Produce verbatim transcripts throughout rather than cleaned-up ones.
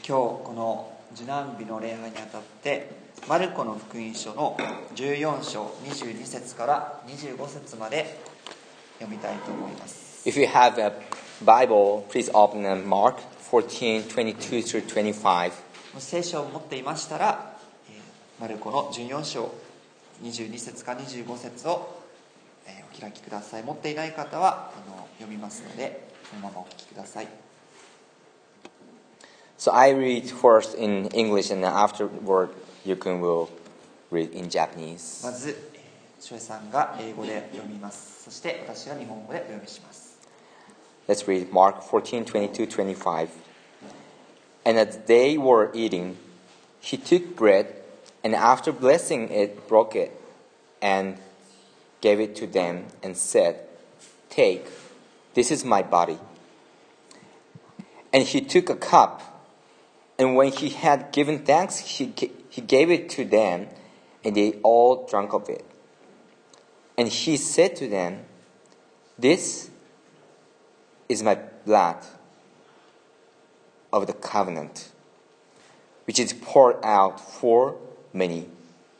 今日この受難日の礼拝にあたってマルコの福音書のじゅうよん章にじゅうに節からにじゅうご節まで読みたいと思います。 If you have a Bible, please open Mark fourteen twenty-two through twenty-five. もし聖書を持っていましたら、マルコのじゅうよん章にじゅうに節からにじゅうご節をお開きください。持っていない方はあの読みますので、そのままお聞きください。 So I read first in English and then afterward Yukun will read in Japanese. まず、ショエさんが英語で読みます。そして私が日本語でお読みします。 Let's read Mark fourteen twenty-two to twenty-five. And as they were eating, he took bread and after blessing it, broke it and gave it to them and said, "Take, this is my body." And he took a cup, and when he had given thanks, he, he gave it to them, and they all drank of it. And he said to them, "This is my blood of the covenant, which is poured out for many.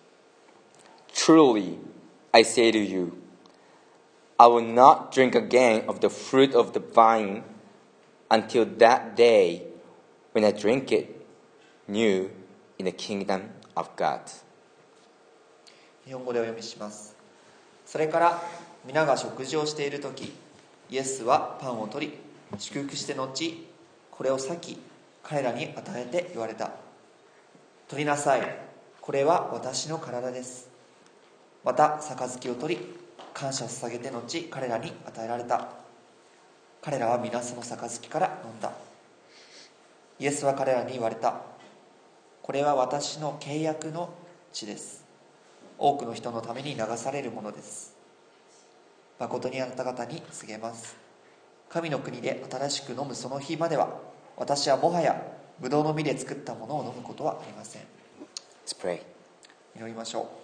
Truly, I say to you, I will not drink again of the fruit of the vine until that day when I drink it new in the kingdom of God." 日本語でお読みします。それから皆が食事をしているとき、イエスはパンを取り祝福して後、これを裂き彼らに与えて言われた。取りなさい、これは私の体です。また杯を取り感謝を捧げて後彼らに与えられた。彼らは皆その杯から飲んだ。イエスは彼らに言われた。これは私の契約の血です。多くの人のために流されるものです。誠にあなた方に告げます。神の国で新しく飲むその日までは、私はもはやブドウの実で作ったものを飲むことはありません。 Let's pray. 祈りましょう。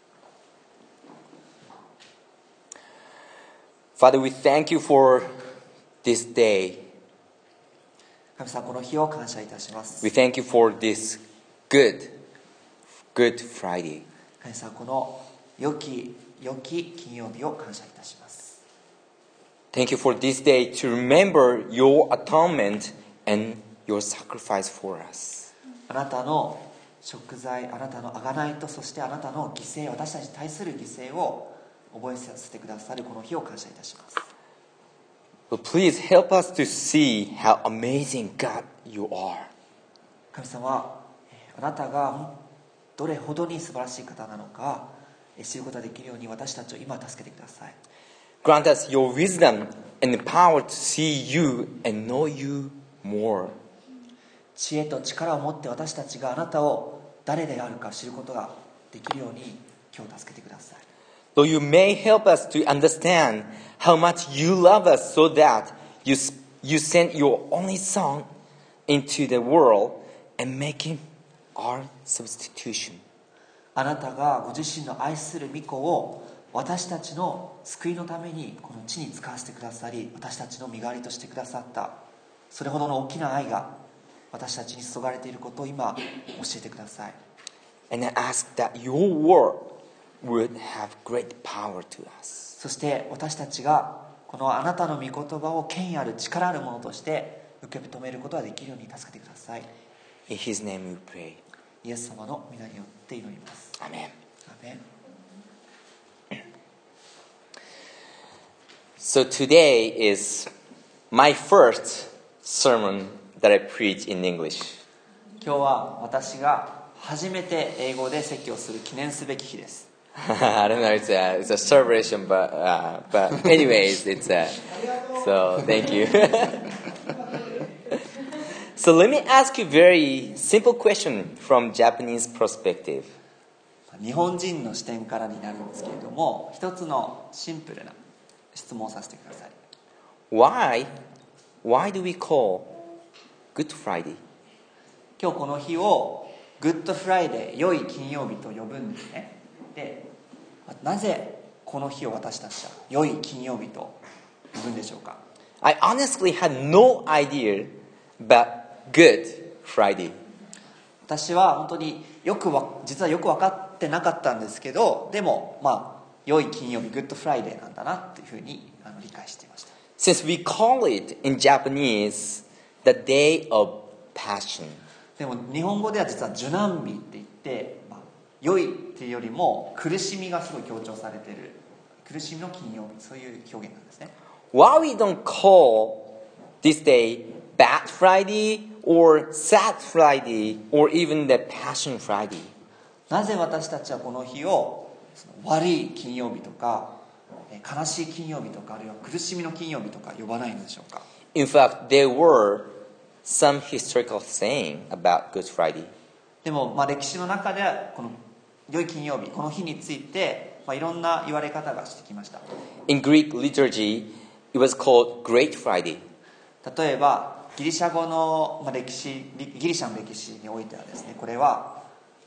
Father, we thank you for this day. 神様、この日を感謝いたします。 We thank you for this good, good Friday. 神様、この良き良き金曜日を感謝いたします。 Thank you for this day to remember your atonement and your sacrifice for us. あなたの贖罪、あなたの贖いと、そしてあなたの犠牲、私たちに対する犠牲を覚えさせてくださるこの日を感謝いたします。 So please help us to see how amazing God you are. 神様、あなたがどれほどに素晴らしい方なのか知ることができるように私たちを今助けてください。 Grant us your wisdom and the power to see you and know you more. 知恵と力を持って私たちがあなたを誰であるか知ることができるように今日助けてください。 Though you may help us to understand how much you love us so that you, you sent your only son into the world and making our substitution. あなたがご自身の愛する御子を私たちの救いのためにこの地に使わせてくださり、私たちの身代わりとしてくださった、それほどの大きな愛が私たちに注がれていることを今教えてください。 And I ask that your word would have great power to us. そして私たちがこのあなたの御言葉を権威ある力あるものとして受け止めることができるように助けてください。 In his name we pray. イエス様の皆によって祈ります。 Amen. アメン。 So today is my first sermon that I preach in English. 今日は私が初めて英語で説教する記念すべき日です。 I don't know, it's a, it's a celebration, but, uh, but anyways, it's a, so thank you. So let me ask you a very simple question from Japanese perspective. 日本人の視点からになるんですけれども、一つのシンプルな質問をさせてください。 Why, why do we call Good Friday? 今日この日をグッドフライデー、良い金曜日と呼ぶんですね。で、なぜこの日を私たちは良い金曜日と呼ぶんでしょうか。 I honestly had no idea, but good Friday? 私は本当によくわ実はよく分かってなかったんですけど、でもまあ良い金曜日、グッドフライデーなんだなっていうふうにあの理解していました。 Since we call it in Japanese the day of passion. でも日本語では実は受難日って言って、まあ、良いっていうよりも苦しみがすごい強調されている、苦しみの金曜日、そういう表現なんですね。 Why we don't call this day Bad Friday or Sad Friday or even the Passion Friday? なぜ私たちはこの日をその悪い金曜日とか悲しい金曜日とか、あるいは苦しみの金曜日とか呼ばないのでしょうか。 In fact, there were some historical saying about Good Friday. でもまあ歴史の中ではこの良い金曜日、この日についてまあいろんな言われ方がしてきました。 In Greek liturgy, it was called Great Friday. 例えばギリシャ語のまあ歴史、ギリシャの歴史においてはですね、これは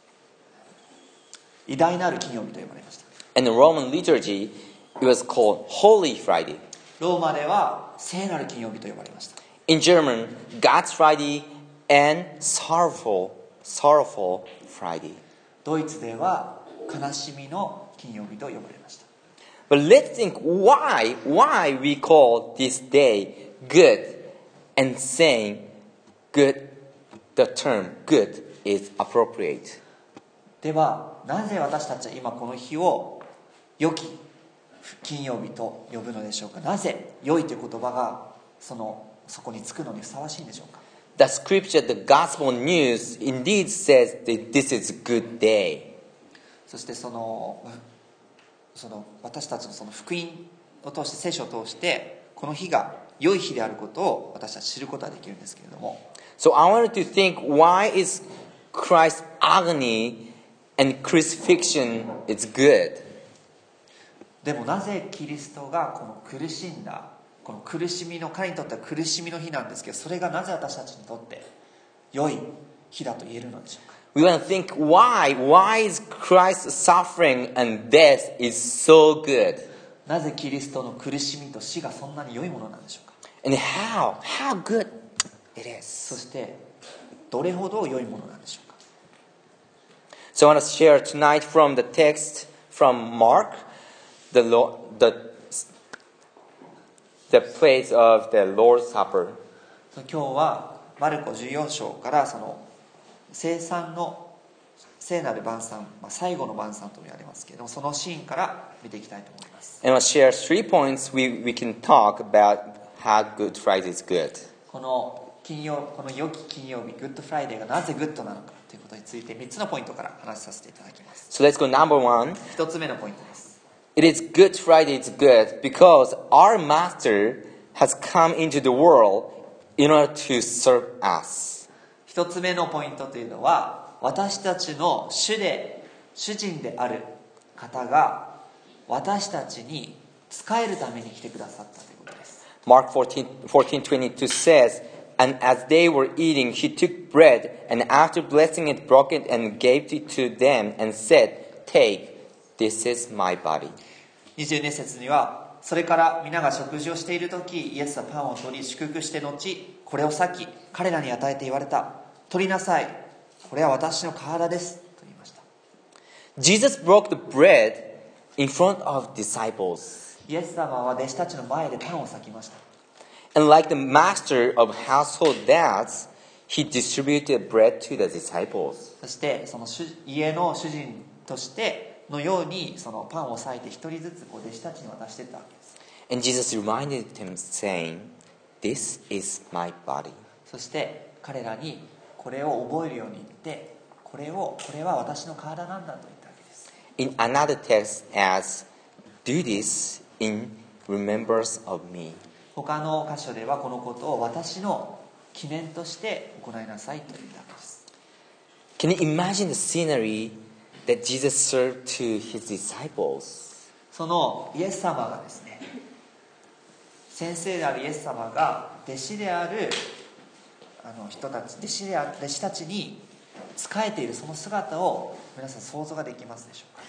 偉大なる金曜日と呼ばれました。 And in Roman liturgy, it was called Holy Friday. ローマでは聖なる金曜日と呼ばれました。 In German, God's Friday and Sorrowful, Sorrowful Friday. ドイツでは悲しみの金曜日と呼ばれました。 But let's think why, why we call this day good and saying good, the term good is appropriate. ではなぜ私たちは今この日を良き金曜日と呼ぶのでしょうか。なぜ良いという言葉がそのそこにつくのにふさわしいんでしょうか。 The scripture, the gospel news indeed says that this is a good day. そしてそのその私たちのその福音を通して聖書を通してこの日が良い日であることを私たち知ることができるんですけれども、 So I wanted to think, why is Christ's agony and crucifixion is good? でもなぜキリストがこの苦しんだ、この苦しみの、彼にとっては苦しみの日なんですけど、それがなぜ私たちにとって良い日だと言えるのでしょうか。 We want to think, why? Why is Christ's suffering and death is so good? なぜキリストの苦しみと死がそんなに良いものなんでしょうか。 And how? How good it is. そしてどれほど良いものなんでしょうか。 So I want to share tonight from the text from Mark, the Lord, the the place of the Lord's Supper. 今日はマルコじゅうよん章からその聖餐の聖なる晩餐、まあ、最後の晩餐と言われますけれども、そのシーンから見ていきたいと思います。 And I'll share three points we, we can talk about how Good Friday is good. この金曜、この良き金曜日、グッドフライデーがなぜグッドなのかということについてみっつのポイントから話しさせていただきます。 So let's go number one. ひとつめのポイントです。 It is Good Friday is good because our Master has come into the world in order to serve us. ひとつめのポイントというのは、私たちの主で主人である方が私たちに仕えるために来てくださったということです。 Mark fourteen, fourteen twenty-two says, And as they were eating, he took bread, and after blessing it, broke it and gave it to them, and said, Take, this is my body. にじゅうに節には、それから皆が食事をしている時、イエスはパンを取り祝福して後、これを裂き彼らに与えて言われた。取りなさい、これは私の体ですと言いました。 Jesus broke the bread in front of disciples. イエス様は弟子たちの前でパンを裂きました。 And like the master of household dads, he distributed bread to the disciples. そしてその家の主人としてのようにそのパンを裂いて一人ずつこう弟子たちに渡していったわけです。 And Jesus reminded them, saying, This is my body. そして彼らにこれを覚えるように言って、これをこれは私の体なんだと言ったわけです。 In another text as, Do this in remembrance of me. 他の箇所ではこのことを私の記念として行いなさいと言ったわけです。 Can you imagine the scenery that Jesus served to his disciples? そのイエス様がですね、先生であるイエス様が弟子であるあの人たち、弟子である弟子たちに仕えているその姿を皆さん想像ができますでしょうか。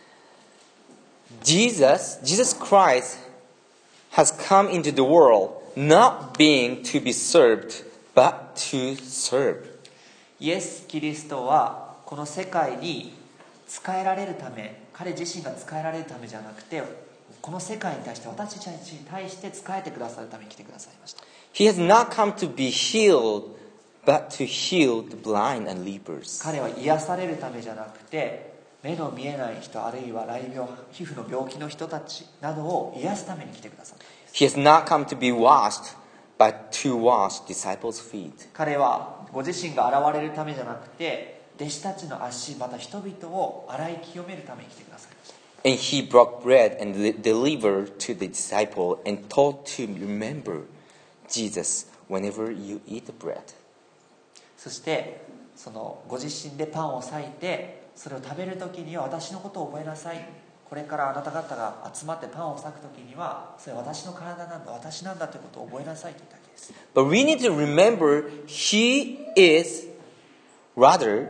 Jesus, Jesus Christ has come into the world not being to be served, but to serve. イエス・キリストはこの世界に仕えられるため、彼自身が仕えられるためじゃなくて、この世界に対して私たちに対して仕えてくださるために来てくださいました。 He has not come to be healed, but to heal the blind and lepers. 彼は癒されるためじゃなくて、目の見えない人、あるいは雷病、皮膚の病気の人たちなどを癒すために来てくださった。 He has not come to be washed, but to wash disciples' feet. 彼はご自身が現れるためじゃなくて、弟子たちの足、また人々を洗い清めるために来てくださいました。 And he broke bread and de- delivered to the disciple and told to remember Jesus whenever you eat the bread. そしてそのご自身でパンを裂いて、それを食べる時には私のことを覚えなさい。これからあなた方が集まってパンを裂く時には、それは私の体なんだ、私なんだということを覚えなさいと言ったわけです。 But we need to remember he is rather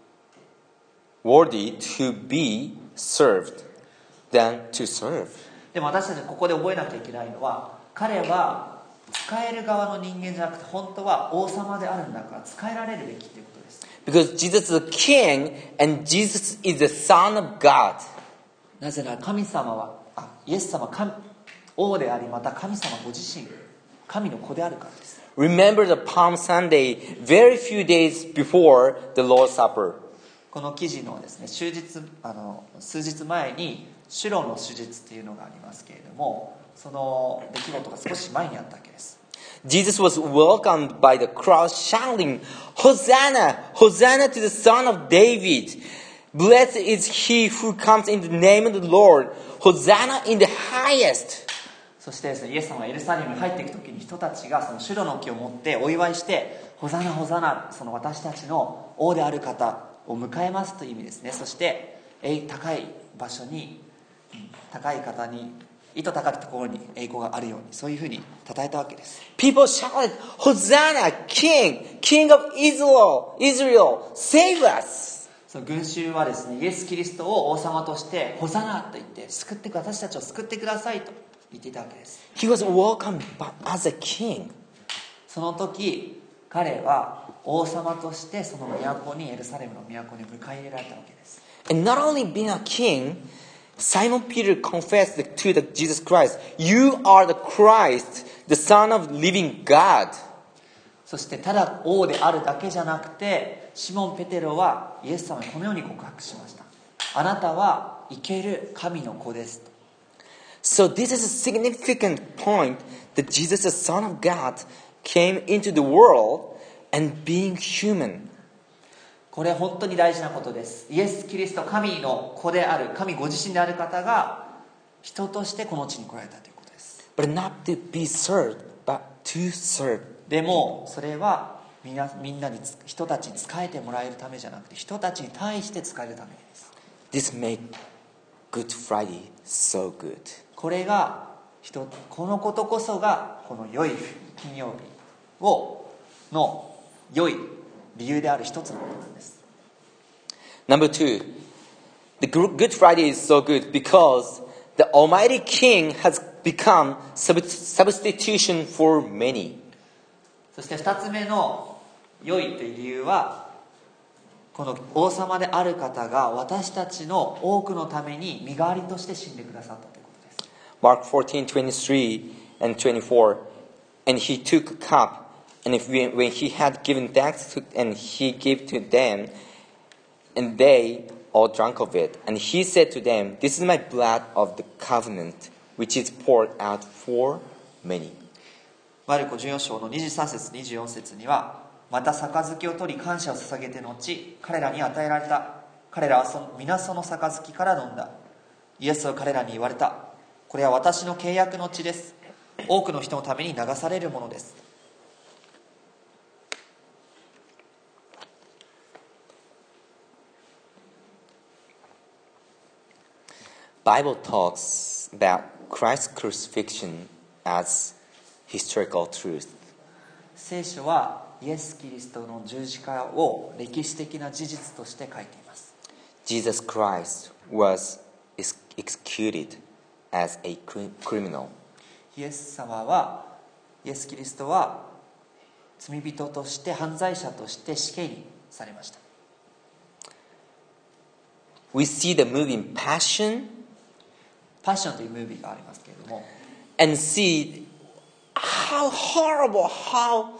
worthy to be served than to serve. でも私たちここで覚えなきゃいけないのは、彼は使える側の人間じゃなくて、本当は王様であるんだから使えられるべきということです。 Because Jesus is a king and Jesus is the Son of God. なぜなら神様は、あ、イエス様は神王であり、また神様ご自身神の子であるからです。 Remember the Palm Sunday, very few days before the Lord's Supper. この記事のですね、終日あの数日前にシュロの手術というのがありますけれども、その出来事が少し前にあったわけです。 Jesus was welcomed by the crowd shouting, Hosanna! Hosanna to the Son of David! Blessed is he who comes in the name of the Lord! Hosanna in the highest! そしてですね、イエス様がエルサレムに入っていく時に、人たちがそのシュロの木を持ってお祝いして、ホザナホザナ、その私たちの王である方を迎えますという意味ですね。そして高い場所に、高い方に、意図高きところに栄光があるように、そういうふうに称えたわけです。 People shouted, Hosanna! King! King of Israel! Israel! Save us! その群衆はですね、イエス・キリストを王様としてホザナと言って、救って私たちを救ってくださいと言っていたわけです。 He was welcomed as a king. その時彼は王様としてその都に、エルサレムの都に迎え入れられたわけです。 And not only being a king, Simon Peter confessed to the Jesus Christ, You are the Christ, the Son of living God. そしてただ王であるだけじゃなくて、シモン・ペテロはイエス様にこのように告白しました。あなたは生ける神の子ですと。 So this is a significant point that Jesus, the Son of God, came into the world and being human. これ本当に大事なことです。イエス・キリスト、神の子である、神ご自身である方が人としてこの地に来られたということです。 But not to be served, but to serve. でもそれはみんな、みんなに、人たちに仕えてもらえるためじゃなくて、人たちに対して仕えるためです。 This made Good Friday so good. これが人、このことこそがこの良い金曜日をの良い理由である一つのことなんです。 Number two, the Good Friday is so good because the Almighty King has become substitution for many. そして二つ目の良いという理由は、この王様である方が私たちの多くのために身代わりとして死んでくださったということです。 Mark fourteen, twenty-three and twenty-four. And he took a cup, and if we, when he had given thanks to, and he gave to them, and they all drank of it. And he said to them, This is my blood of the covenant, which is poured out for many. マルコじゅうよん章のにじゅうさん節にじゅうよん節には、また杯を取り感謝を捧げて後、彼らに与えられた。彼らはその皆その杯から飲んだ。イエスは彼らに言われた。これは私の契約の血です。多くの人のために流されるものです。 Bible talks about Christ's crucifixion as historical truth. 聖書はイエス・キリストの十字架を歴史的な事実として書いています。 Jesus Christ was executed as a criminal. イエス様はイエス・キリストは罪人として犯罪者として死刑にされました。 We see the movie Passion パッションというムービーがありますけれども、 and see how horrible, how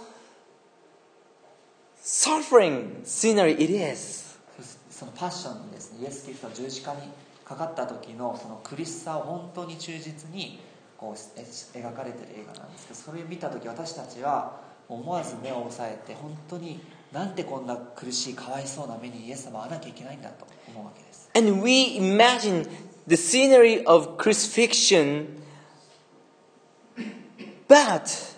suffering scenery it is. そのパッションにですね、イエス・キリストの十字架にかかった時のその苦しさを本当に忠実にこう描かれている映画なんですけど、それを見た時私たちは思わず目を押さえて、本当になんでこんな苦しいかわいそうな目にイエス様は遭わなきゃいけないんだと思うわけです。 And we imagine the scenery of crucifixion, but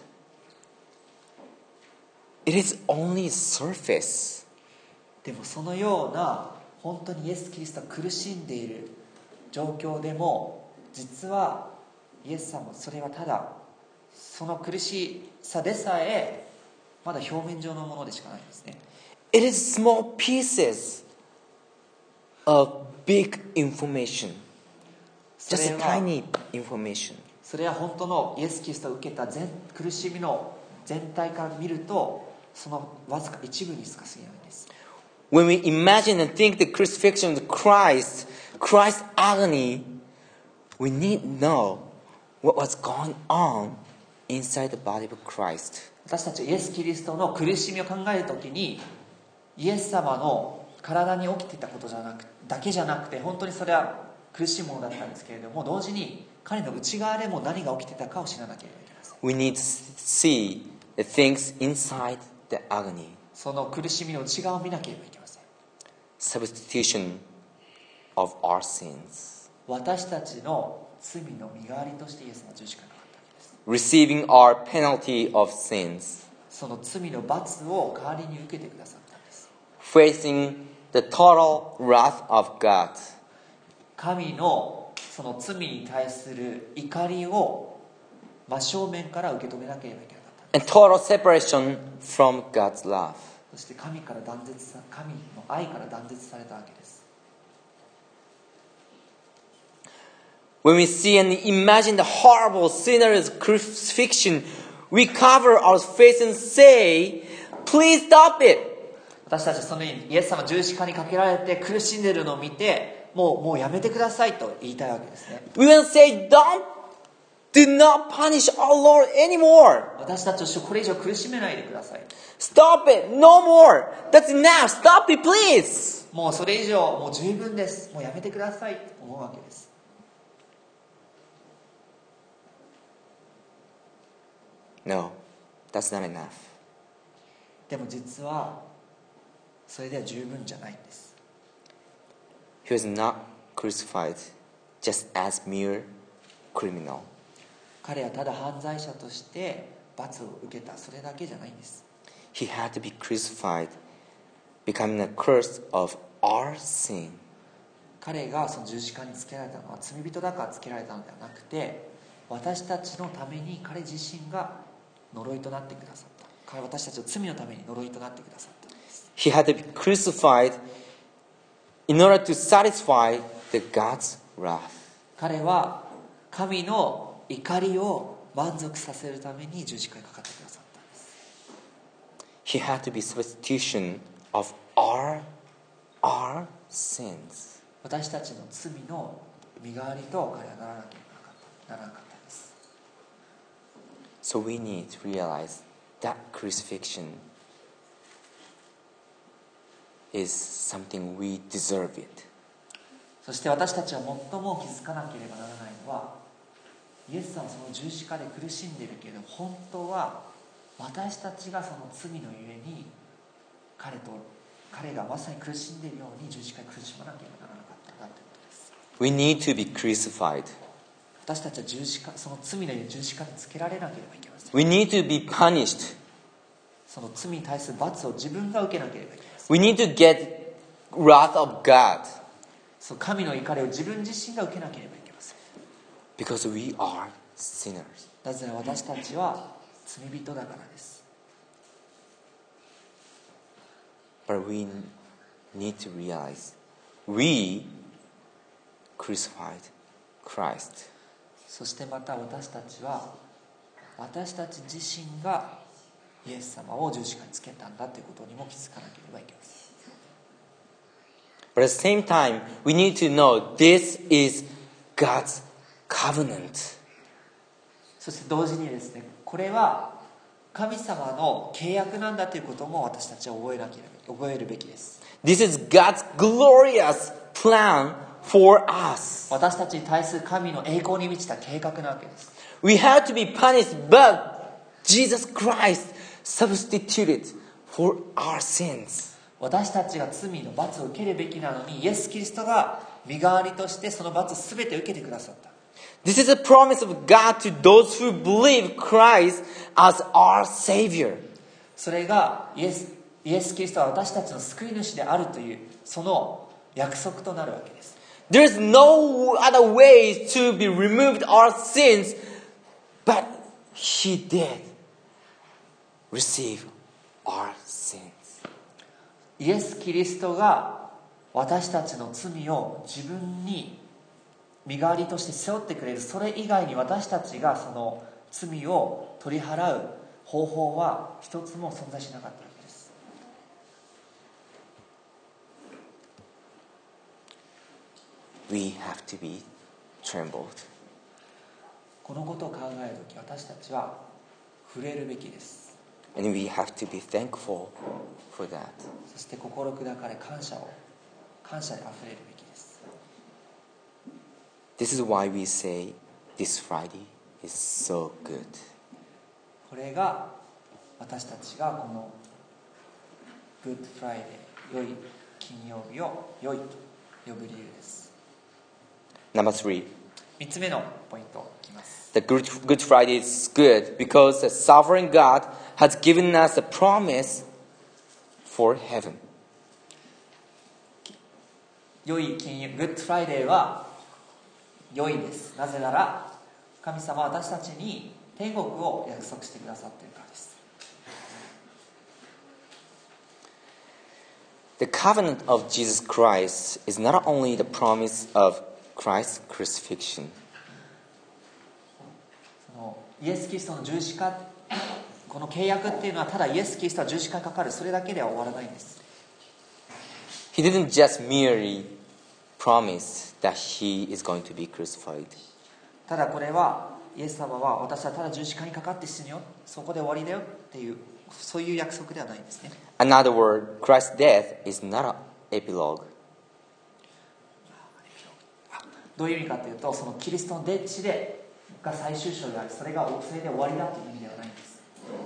it is only surface. でもそのような本当にイエス・キリストが苦しんでいる状況でも、実はイエス様、それはただその苦しさでさえまだ表面上のものでしかないんですね。 It is small pieces of big information. そ Just れ a は tiny information. それは本当のイエス・キリストが受けた全苦しみの全体から見ると、そのわずか一部にしか過ぎないんです。 When we imagine and think the crucifixion of Christ, Christ's agony, we need to know what was going on inside the body of Christ. 私たちはイエス・キリストの苦しみを考えるときに、イエス様の体に起きていたことじゃなくだけじゃなくて、本当にそれは苦しいものだったんですけれども、同時に彼の内側でも何が起きていたかを知らなければいけません。 We need to see the things inside the agony. その苦しみの内側を見なければいけません。 Substitution of our sins. 私たちの罪の身代わりとしてイエスが十字架にかかったわけです。 Receiving our penalty of sins. その罪の罰を代わりに受けてくださったんです。 Facing the total wrath of God. 神のその罪に対する怒りを真正面から受け止めなければいけなかったんです。 And total separation from God's love. そして神から断絶さ神の愛から断絶されたわけです。 When we see and imagine the horrible sinner's crucifixion, we cover our face and say, please stop it. 私たちはそのようにイエス様十字架にかけられて苦しんでいるのを見て、もうもうやめてくださいと言いたいわけですね。 We will say, don't, do not punish our Lord anymore. 私たちを主これ以上苦しめないでください。 Stop it, no more. That's enough. Stop it, please. もうそれ以上もう十分です。もうやめてくださいと思うわけです。 No, that's not enough. でも実はそれでは十分じゃないんです。 He was not crucified just as mere criminal. 彼はただ犯罪者として罰を受けた、それだけじゃないんです。 He had to be crucified, becoming a curse of our sin. 彼がその十字架につけられたのは罪人だからつけられたのではなくて、私たちのために彼自身が呪いとなってくださった。彼は私たちの罪のために呪いとなってくださったんです。 He had to be crucified in order to satisfy the God's wrath. 彼は神の怒りを満足させるために十字架にかかってくださったんです。 He had to be substitution of our, our sins. 私たちの罪の身代わりと彼はならなければならなかったんです。 So we need to realize that crucifixion is something we deserve it. そして私たちは最も気づかなければならないのは、イエス様はその十字架で苦しんでいるけれど、本当は私たちがその罪のゆえに彼と彼がまさに苦しんでいるように十字架に苦しまなければならなかったんだということです。 We need to be crucified. 私たちは十字架、その罪のゆえに十字架につけられなければいけません。 We need to be punished. その罪に対する罰を自分が受けなければいけません。 We need to get wrath of God. その神の怒りを自分自身が受けなければいけません。 Because we are sinners. なぜなら私たちは罪人だからです。 But we need to realize we crucified Christ. そしてまた私たちは私たち自身がイエス様を十字架につけたんだということにも気づかなければいけません。 But at the same time, we need to know this is God's covenant. そして同時にですね、これは神様の契約なんだということも私たちは覚えなければ覚えるべきです。 This is God's glorious plan for us. 私たちに対する神の栄光に満ちた計画なわけです。 We have to be punished, but Jesus Christ substituted for our sins. 私たちが罪の罰を受けるべきなのに、イエス・キリストが身代わりとしてその罰を全て受けてくださった。 This is a promise of God to those who believe Christ as our Savior. それがイエス、イエス・キリストは私たちの救い主であるというその約束となるわけです。 There is no other way to be removed our sins, but He did receive our sins. イエス・キリストが私たちの罪を自分に身代わりとして背負ってくれる。それ以外に私たちがその罪を取り払う方法は一つも存在しなかったわけです。 We have to be trembled. このことを考えるとき、私たちは震えるべきです。 And we have to be thankful for that. そして心砕かれ感謝を感謝であふれるべきです。 This is why we say this Friday is so good. これが私たちがこのグッドフライデー、良い金曜日を良いと呼ぶ理由です。 Number three. 三つ目のポイントをいきます。 The Good, Good Friday is good because the sovereign God has given us a promise for heaven. 良い金曜、グッドフライデーは良いです。なぜなら神様は私たちに天国を約束してくださっているからです。 The covenant of Jesus Christ is not only the promise of Christ's crucifixion. そのイエス・キリストの十字架、この契約っていうのはただイエス・キリストは十字架にかかる、それだけでは終わらないんです。 He didn't just merely promise that he is going to be crucified. ただこれはイエス様は私はただ十字架にかかって死ぬよ、そこで終わりだよっていう、そういう約束ではないんですね。 In other words, Christ's death is not an epilogue. どういう意味かというと、そのキリストの死でが最終章であり、それがそれで終わりだという意味ではないんです。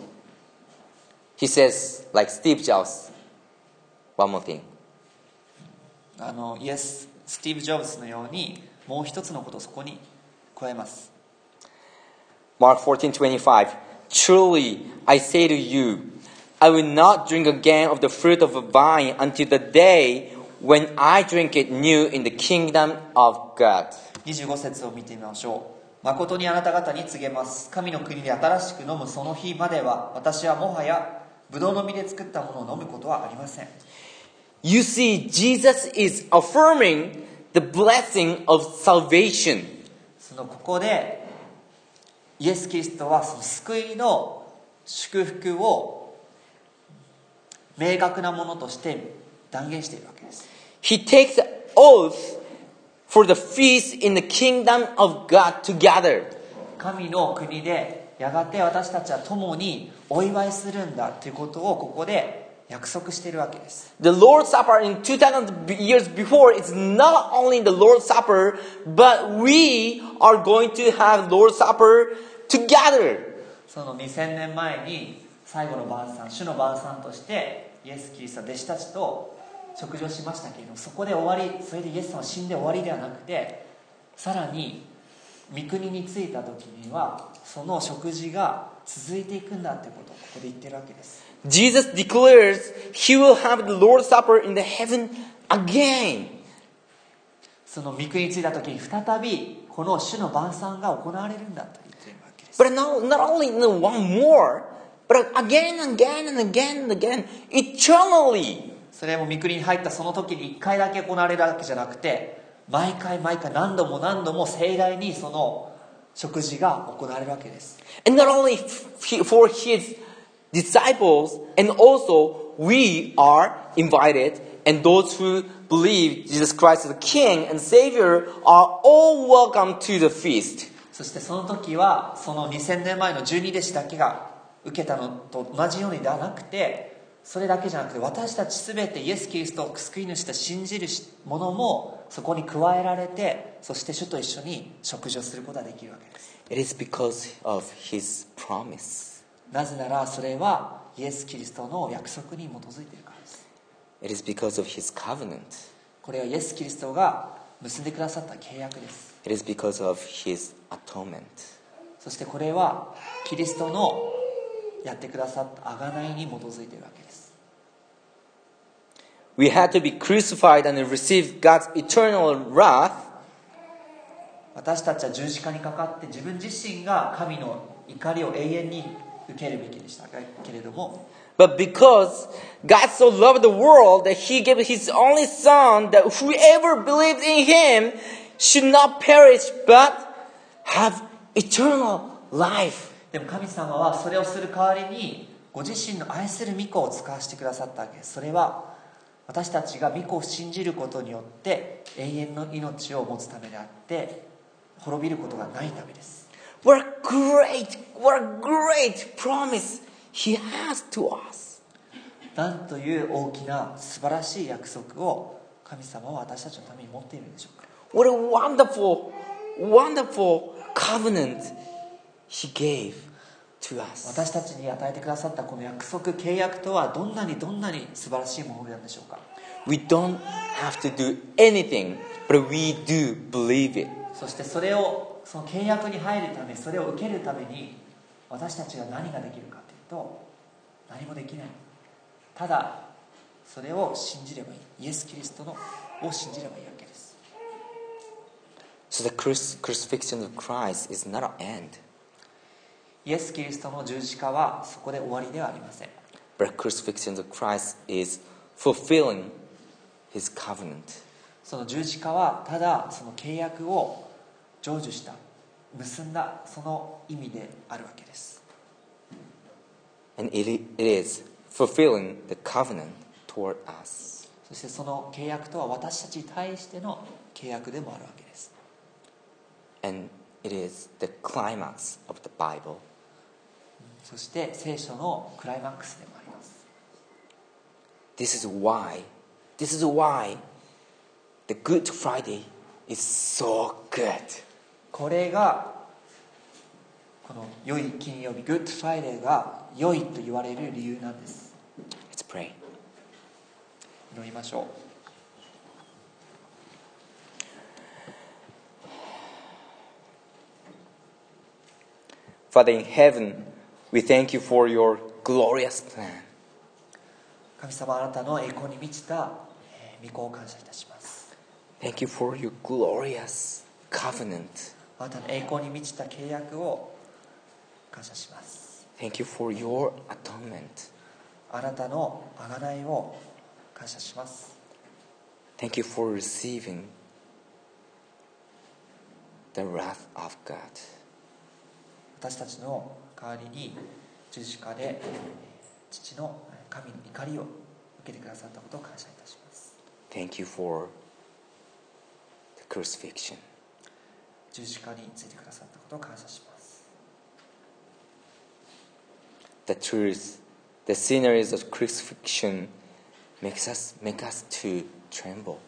He says, like Steve Jobs, one more thing. あのイエス・スティーブ・ジョブズのようにもう一つのことをそこに加えます。 Mark fourteen twenty-five. Truly, I say to you, I will not drink again of the fruit of the vine until the day when I drink it new in the kingdom of God. にじゅうご節を見てみましょう。誠にあなた方に告げます。神の国で新しく飲むその日までは、私はもはやブドウの実で作ったものを飲むことはありません。 You see, Jesus is affirming the blessing of salvation. そのここでイエス・キリストはその救いの祝福を明確なものとして断言しているわけです。 He takes an oath for the feast in the kingdom of God together. 神の国でやがて私たちは共にお祝いするんだということをここで約束しているわけです。 The Lord's Supper in two thousand years before is not only the Lord's Supper, but we are going to have Lord's Supper together. そのにせんねんまえに最後の晩餐、主の晩餐としてイエス・キリストは弟子たちと食事をしましたけれども、そこで終わり、それでイエス様は死んで終わりではなくて、さらに御国に着いた時にはその食事が続いていくんだということをここで言ってるわけです。 Jesus declares he will have the Lord's Supper in the heaven again. その御国に着いた時に再びこの主の晩餐が行われるんだと言っているわけです。 But not, not only no, one more, but again and again and again and again, eternally. それも御国に入ったその時にいっかいだけ行われるわけじゃなくて、毎回毎回何度も何度も盛大にその食事が行われるわけです。 And not only f- for his disciples, and also we are invited, and those who believe Jesus Christ as the King and Savior are all welcome to the feast. そしてその時はそのにせんねんまえの十二弟子だけが受けたのと同じようにではなくて、それだけじゃなくて私たちすべてイエス・キリストを救い主と信じる者もそこに加えられて、そして主と一緒に食事をすることができるわけです。 It is because of his promise. なぜならそれはイエス・キリストの約束に基づいているからです。 It is because of his covenant. これはイエス・キリストが結んでくださった契約です。 It is because of his atonement. そしてこれはキリストのやってくださった贖いに基づいているわけです。 We had to be crucified and receive God's eternal wrath. 私たちは十字架にかかって自分自身が神の怒りを永遠に受けるべきでしたけれども、 But because God so loved the world that he gave his only son, that whoever believes in him should not perish but have eternal life. でも神様はそれをする代わりにご自身の愛する御子を使わせてくださったわけです。それは私たちが御子を信じることによって永遠の命を持つためであって滅びることがないためです。 What a great, what a great promise he has to us. なんという大きな素晴らしい約束を神様は私たちのために持っているんでしょうか。 What a wonderful, wonderful covenant he gave to us. 私たちに与えてくださったこの約束、契約とはどんなにどんなに素晴らしいものなんでしょうか。 We don't have to do anything, but we do believe it. そしてそれをその契約に入るため、それを受けるために私たちが何ができるかというと何もできない。ただそれを信じればいい。イエス・キリストのを信じればいいわけです。 So the cruci- crucifixion of Christ is not an end, イエス・キリストの十字架はそこで終わりではありません。 but the crucifixion of Christ is fulfilling his covenant. その十字架はただその契約を成就した結んだその意味であるわけです。 And it, it is fulfilling the covenant toward us. そしてその契約とは私たちに対しての契約でもあるわけです。 And it is the climax of the Bible. そして聖書のクライマックスでもあります。 This is why, this is why the Good Friday is so good. これがこの良い金曜日、グッドフライデーが良いと言われる理由なんです。 Let's pray. 祈りましょう。 Father in heaven, we thank you for your glorious plan. 神様、あなたの栄光に満ちたえー御子を感謝いたします。 Thank you for your glorious covenant. あなたの栄光に満ちた契約を感謝します。 Thank you for your atonement. あなたの贖いを感謝します。 Thank you for receiving the wrath of God. 私たちの代わりに十字架で父の神の怒りを受けてくださったことを感謝いたします。 Thank you for the crucifixion. 十字架についてくださったことを感謝します。 The truth, the sceneries of crucifixion makes us, make us to tremble.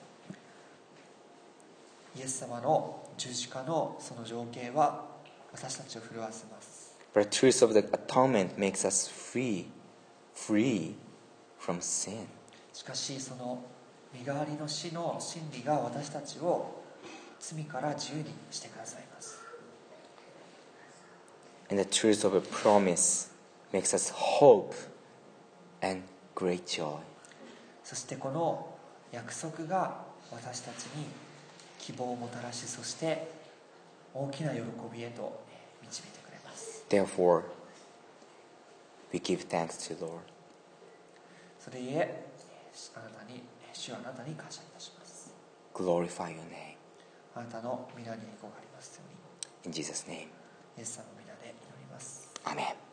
イエス様の十字架のその情景は私たちを震わせます。 But the truth of the atonement makes us free, free from sin. しかしその身代わりの死の真理が私たちを罪から自由にしてくださいます。 And the truth of a promise makes us hope and great joy. そしてこの約束が私たちに希望をもたらし、そして大きな喜びへと導いてくれます。 Therefore, we give thanks to the Lord. それゆえあなたに主はあなたに感謝いたします。 Glorify your name. あなたの皆に栄光がありますように。 In Jesus' name. イエス様の皆で祈ります。 Amen.